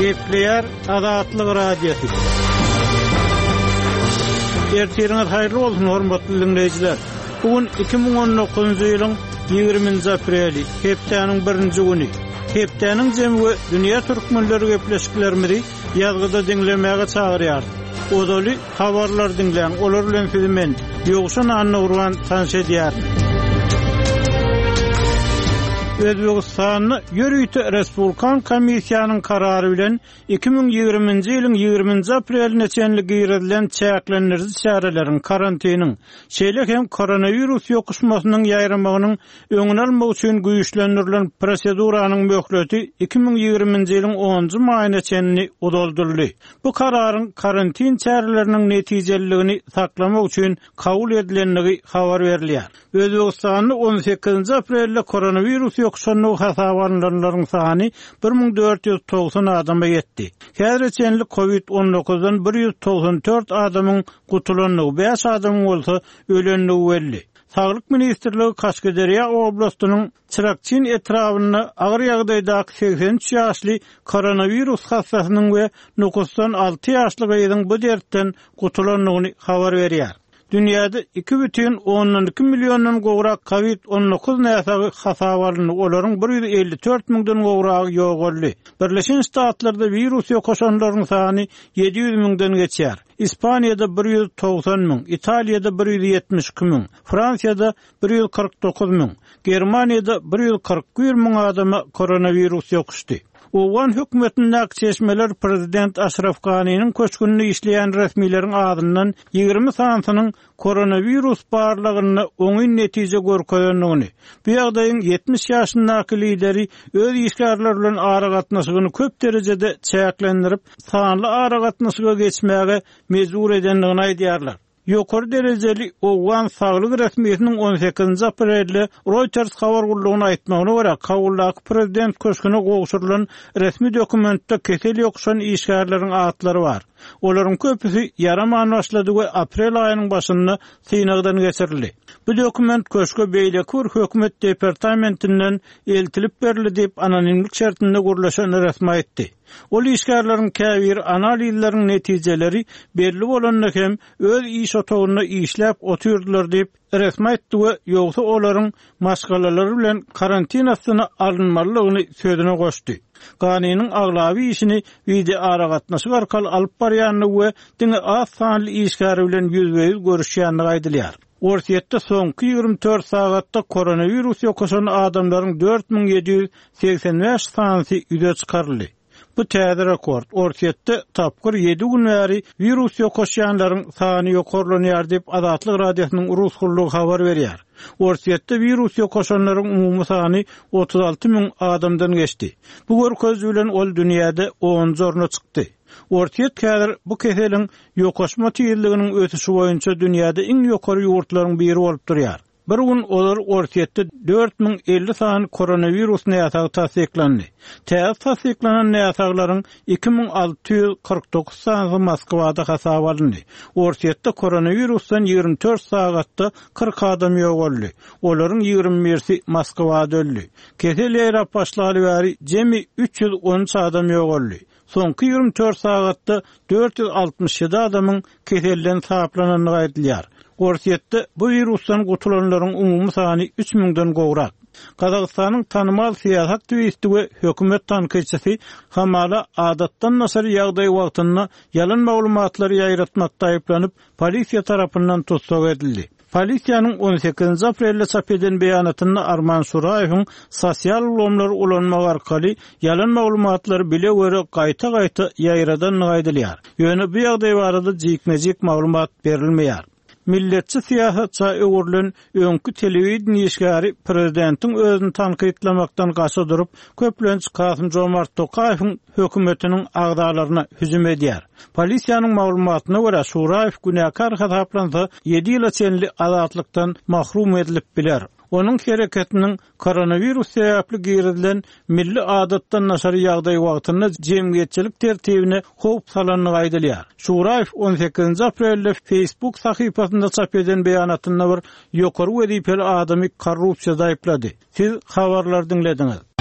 Gepleyer Azatlyk Radiosu. Ertiriniz hayırlı olsun hormatly dinleyijiler. Bugün 2019-njy ýylyň 20-nji apreli, hepdeniň 1-nji güni. Hepdeniň jemgy dünýä türkmenleri gepleşiklerimizi ýazgyda dinlemäge çagyrýar. Odaly habarlar dinleýän, olar bilen filmen ýogşan anna urgan tanş edýär. Özbegistan'ı Ýörüýte Respublikan Komissiýanyň karary bilen 2020-nji ýylyň 20-nji aprelinde çenli giýredilen çäklendirdi şäherleriň karantiniň, şeýle hem koronawirus ýokuşmasynyň ýaýramagynyň öňüne almak üçin güýçlendirilen proseduranyň möhleti 2020-nji ýylyň 10-njy maýyna çenli udaldyrdy. Bu kararyň karantin çäreleriniň netijeligini saklamak üçin kabul edilenligi habar berilýär. Özbegistan'da 18-nji aprelde koronawirus ýokuşanyň hasabanlarlaryň sany 1490 adama ýetdi. Häzirçenli COVID-19-dan 194 adamyň gutulanlygy, 5 adamyň bolsa ölenligi belli. Sağlyk Ministrligi Kaşgaderýa oblastynyň Çırakçyn etrawyna agyr ýagdaýdaky 83 ýaşly koronawirus hastasynyň we nukusdan 6 ýaşly gyzyň bu dertten gutulanlygyny habar berýär. Dünýäde 2,12 millionyň gowrak COVID-19 näsagy hasabalyny, olaryň 154 miňden gowragy ýok boldy. Birleşen Ştatlarda virus ýokuşanlaryň sany 700 miňden geçýär. İspaniýada 190 miň, Italiýada 172 miň, Fransiýada 149 miň, Germaniýada 141 miň adama koronavirus ýokuşdy. Owan hökümetiniň näçeşmeler Prezident Ashraf Ghani'nin köçkünini işleyen resmilerin adından 20 sanatynyň koronavirus barlygyny oňy netije görkezýändigini, bu ýagdaýyň 70 ýaşyndaky lideri öz işgärleri bilen ara gatnaşygyny köp derejede çäklendirip, sanly ara gatnaşyga geçmäge mejbur edendigini aýdýarlar. Ýokary derejeli Owan saglyk resmiýetiniň 18-nji aprelde Reuters habar gurulugyna aýtmagyna görä, Kabuldaky prezident köşküne gowşurylan resmi dokumentde kesel ýokuşan işgärleriň atlary bar. Olaryň köpüsi yaraman başlady we aprel aýynyň başynda synagdan geçirildi. Bu dokument köşke beýleki hökümet departamentinden eltilip berildi diýip anonimlik şertinde gurulşan resmi aýtdy. Ol işgärleriň käbir analizleriň netijeleri belli bolanda hem öz iş otagyna işläp otyrdylar diýip resmi aýtdy we ýogsa olaryň maşgalalary bilen karantinasyna alınmalygyny sözüne goşdy. Ghani'nin aglawy işini video ara gatnaşyk arkaly alyp barýanyny we diňe az sanly işgäri bilen ýüzbeýüz görüşýänligi aýdylýar. Ortiýetde soňky 24 sagatda koronavirus ýokuşan adamlaryň 4785 sanysy ýüze çykaryldy. Bu täze rekord. Ortiýetde tapgyr 7 gün bäri virus ýokuşanlaryň sany ýokarlanýar diýip Azatlyk Radiosynyň rus gurulugy habar berýär. Ortiýetde virus ýokuşanlaryň umumy sany 36 miň adamdan geçdi. Bu görkeş bilen ol dünýäde 10-njy orna çykdy. Ortiýet häzir bu keseliň ýokuşma tüýelliginiň ötüşi boýunça dünýäde iň ýokary ýurtlaryň biri bolup durýar. Bir gün olar ortiýetde 4050 sany koronavirus näsagy tasdiklandy. Tasdiklanan näsaglaryň 2649 sany Moskwada hasaba alındy. Ortiýetde koronavirusdan 24 sagatda 40 adam ýok boldy. Olaryň 21-si Moskwada öldü. Kesel ýaýrap başlaly bäri jemi 313 adam ýok boldy. Soňky 24 sagatda 467 adamyň keselden saplanyny aýdylýar. Ortiýetde bu virusdan gutulanlaryň umumy sany 3000den gowrak. Kazakstanyň tanymal siýasat aktivisti we hökümet tanqidçisi Hamala adatdan nasar ýagdaý wagtynda ýalan maglumatlary ýaýratmakda aýplanyp polisiýa tarapyndan tutsak edildi. Polisiýanyň 18-nji aprelde çap eden beýanatynda Arman Suraýewiň sosial ulamlar ulanmak arkaly ýalan maglumatlary bile görä gaýta-gaýta ýaýradanyny aýdylýar. Ýöne bu ýagdaý barada jikmejik maglumat berilmeýär. Milletçi siýasatçy öwürlen öňkü telewizion işgäri prezidentiň özüni tanqidlamakdan gaça durup köplenç Kasym-Jomart Tokaýewiň hökümetiniň agdalaryna hüjüm edýär. Polisiýanyň maglumatyna görä Suraýew günäkar hasaplansa 7 ýyla çenli azatlykdan mahrum edilip biler. Onun hereketinin koronavirus sebäpli giýredilen milli adatdan naşary ýagdaý wagtynda jemgyýetçilik tertibine howp salanyny aýdylýar. Suraýew 18 aprelde Facebook sahypasynda çap eden beýanatynda bir ýokary wezipeli adamy korrupsiýada aýplady. Siz habarlar dinlediňiz.